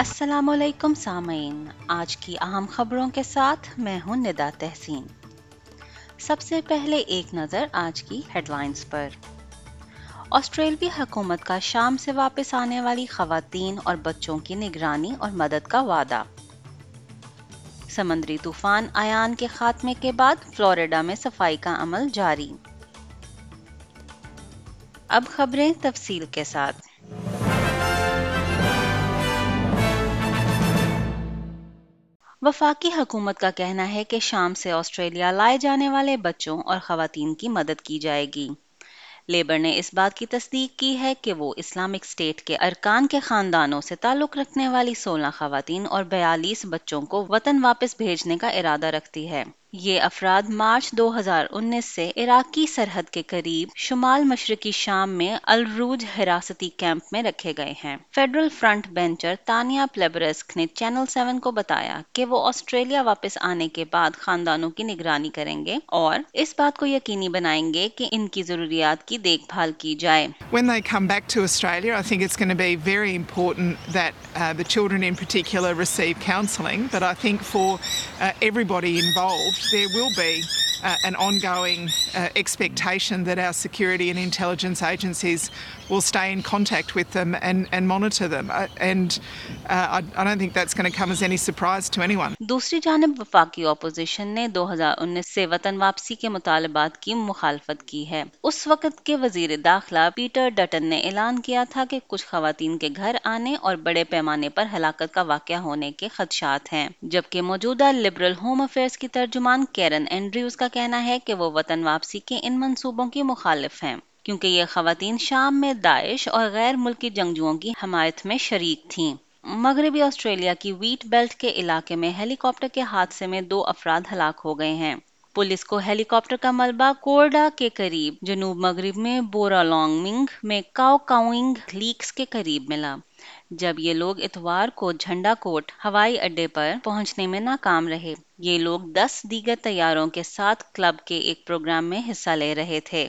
अस्सलाम वालेकुम सामीन, आज की अहम खबरों के साथ मैं हूं निदा तहसीन। सबसे पहले एक नज़र आज की हेडलाइंस पर। ऑस्ट्रेलियाई हुकूमत का शाम से वापस आने वाली खवातीन और बच्चों की निगरानी और मदद का वादा। समंदरी तूफान आयान के खात्मे के बाद फ्लोरिडा में सफाई का अमल जारी। अब खबरें तफसील के साथ। वफाकी हुकूमत का कहना है कि शाम से ऑस्ट्रेलिया लाए जाने वाले बच्चों और खवातीन की मदद की जाएगी। लेबर ने इस बात की तस्दीक की है कि वो इस्लामिक स्टेट के अरकान के खानदानों से ताल्लुक रखने वाली 16 खवातीन और 42 बच्चों को वतन वापस भेजने का इरादा रखती है। ये अफराद मार्च 2019 से इराक की सरहद के करीब शुमाल मशरकी शाम में अल रूज हिरासती कैंप में रखे गए हैं। Federal front bencher Tanya Plibersek ने चैनल 7 को बताया कि वो ऑस्ट्रेलिया वापस आने के बाद खानदानों की निगरानी करेंगे और इस बात को यकीनी बनाएंगे कि इनकी जरूरियात की देखभाल की जाए। When they come back to Australia, I think it's going to be very important that the children in particular receive counselling, but I think for everybody involved, there will be an ongoing expectation that our security and intelligence agencies will stay in contact with them and monitor them. I don't think that's going to come as any surprise to anyone. दूसरी जानिब वफाकी opposition ने 2019 से वतन वापसी के मुतालबात की मुखालफत की है। उस वक्त के वजीर दाखिला पीटर डटन ने ऐलान किया था कि कुछ खवातीन के घर आने और बड़े पैमाने पर हलाकत का वाक़या होने के खदशात हैं, जबकि मौजूदा लिबरल होम अफेयर्स की तर्जुमान कैरन एंड्रयूज का कहना है कि वो वतन वापसी के इन मंसूबों की मुखालिफ हैं, क्योंकि ये खवातीन शाम में दाइश और गैर मुल्की जंगजुओं की हमायत में शरीक थीं। मगरबी ऑस्ट्रेलिया की व्हीट बेल्ट के इलाके में हेलीकॉप्टर के हादसे में 2 अफराद हलाक हो गए हैं। पुलिस को हेलीकॉप्टर का मलबा कोरडा के करीब जनूब मगरिब में बोरालोंगमिंग में काओ काउइंग लीक्स के करीब मिला, जब ये लोग इतवार को झंडा कोट हवाई अड्डे पर पहुंचने में नाकाम रहे। ये लोग 10 दीगर तैयारों के साथ क्लब के एक प्रोग्राम में हिस्सा ले रहे थे।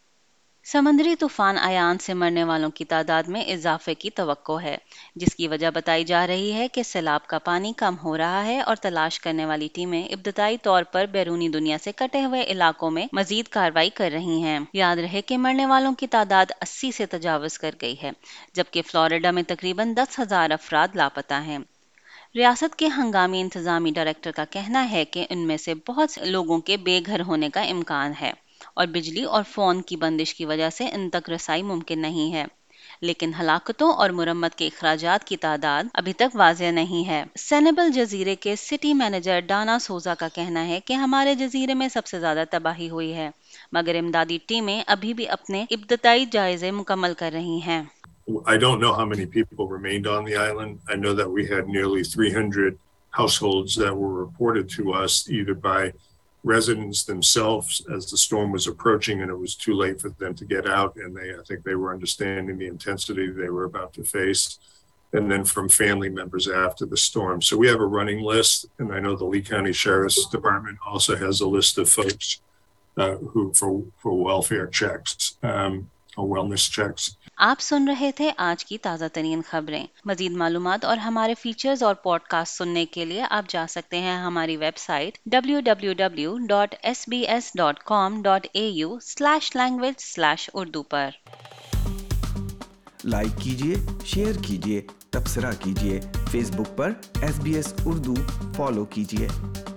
समंदरी तूफान आयान से मरने वालों की तादाद में इजाफे की तवक्को है, जिसकी वजह बताई जा रही है कि सैलाब का पानी कम हो रहा है और तलाश करने वाली टीमें इब्तदाई तौर पर बैरूनी दुनिया से कटे हुए इलाकों में मजीद कार्रवाई कर रही हैं। याद रहे कि मरने वालों की तादाद 80 से तजावज़ कर गई है, जबकि फ्लोरिडा में तकरीबन 10,000 अफराद लापता हैं। रियासत के हंगामी इंतजामी डायरेक्टर का कहना है कि इनमें से बहुत से लोगों के बेघर होने का इम्कान है और बिजली और फोन की बंदिश की वजह से इन तक रसाई मुमकिन नहीं है, लेकिन हलाकतों और मुरम्मत के अखराजात की तादाद अभी तक वाज़ेह नहीं है। सेनेबल जजीरे के सिटी मैनेजर डाना सोजा का कहना है कि हमारे जजीरे में सबसे ज्यादा तबाही हुई है, मगर इमदादी टीमें अभी भी अपने इब्तदाई जायजे मुकम्मल कर रही हैं। I don't know how many people remained on the island. I know that we had nearly 300 households that were reported to us either by residents themselves as the storm was approaching and it was too late for them to get out, and I think they were understanding the intensity they were about to face, and then from family members after the storm. So we have a running list, and I know the Lee County Sheriff's Department also has a list of folks who for welfare checks or wellness checks. आप सुन रहे थे आज की ताज़ा तरीन खबरें। मजीद मालूमात और हमारे फीचर्स और पॉडकास्ट सुनने के लिए आप जा सकते हैं हमारी वेबसाइट www.sbs.com.au/language/urdu पर। लाइक कीजिए, शेयर कीजिए, तबसरा कीजिए। फेसबुक पर SBS उर्दू फॉलो कीजिए।